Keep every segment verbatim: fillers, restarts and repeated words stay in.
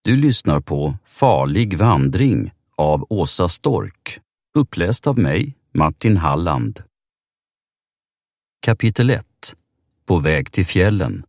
Du lyssnar på Farlig vandring av Åsa Stork, uppläst av mig, Martin Halland. Kapitel ett. På väg till fjällen.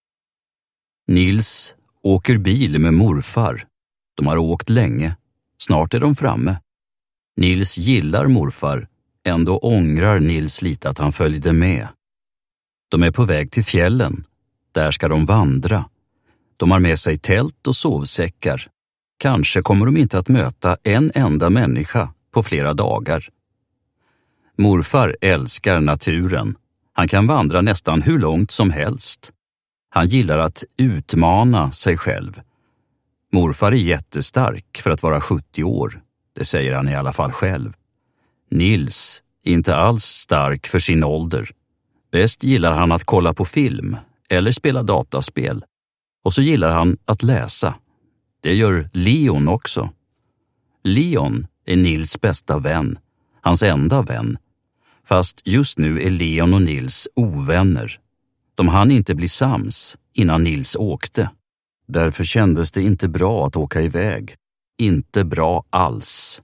Nils åker bil med morfar. De har åkt länge. Snart är de framme. Nils gillar morfar. Ändå ångrar Nils lite att han följde med. De är på väg till fjällen. Där ska de vandra. De har med sig tält och sovsäckar. Kanske kommer de inte att möta en enda människa på flera dagar. Morfar älskar naturen. Han kan vandra nästan hur långt som helst. Han gillar att utmana sig själv. Morfar är jättestark för att vara sjuttio år. Det säger han i alla fall själv. Nils är inte alls stark för sin ålder. Bäst gillar han att kolla på film eller spela dataspel. Och så gillar han att läsa. Det gör Leon också. Leon är Nils bästa vän. Hans enda vän. Fast just nu är Leon och Nils ovänner. De hann inte bli sams innan Nils åkte. Därför kändes det inte bra att åka iväg. Inte bra alls.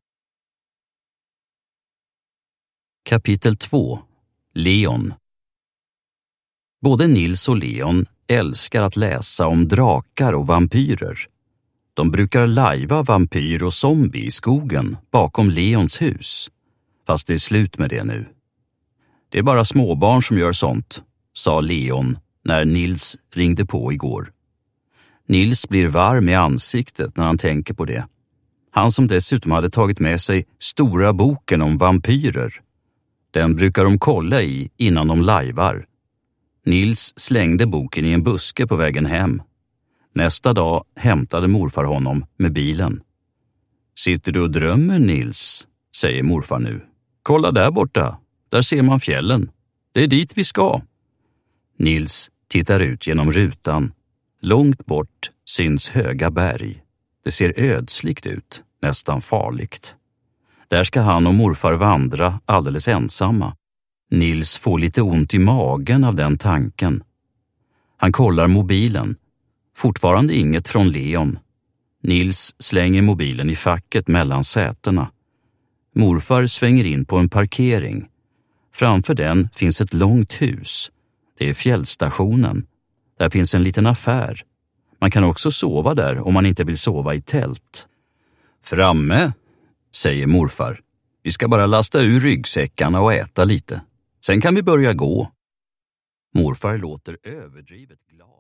Kapitel två. Leon. Både Nils och Leon älskar att läsa om drakar och vampyrer. De brukar lajva vampyr och zombie i skogen bakom Leons hus. Fast det är slut med det nu. Det är bara småbarn som gör sånt, sa Leon när Nils ringde på igår. Nils blir varm i ansiktet när han tänker på det. Han som dessutom hade tagit med sig stora boken om vampyrer. Den brukar de kolla i innan de lajvar. Nils slängde boken i en buske på vägen hem. Nästa dag hämtade morfar honom med bilen. Sitter du och drömmer, Nils? Säger morfar nu. Kolla där borta. Där ser man fjällen. Det är dit vi ska. Nils tittar ut genom rutan. Långt bort syns höga berg. Det ser ödsligt ut, nästan farligt. Där ska han och morfar vandra alldeles ensamma. Nils får lite ont i magen av den tanken. Han kollar mobilen. Fortfarande inget från Leon. Nils slänger mobilen i facket mellan sätena. Morfar svänger in på en parkering. Framför den finns ett långt hus. Det är fjällstationen. Där finns en liten affär. Man kan också sova där om man inte vill sova i tält. Framme, säger morfar. Vi ska bara lasta ur ryggsäckarna och äta lite. Sen kan vi börja gå. Morfar låter överdrivet glad.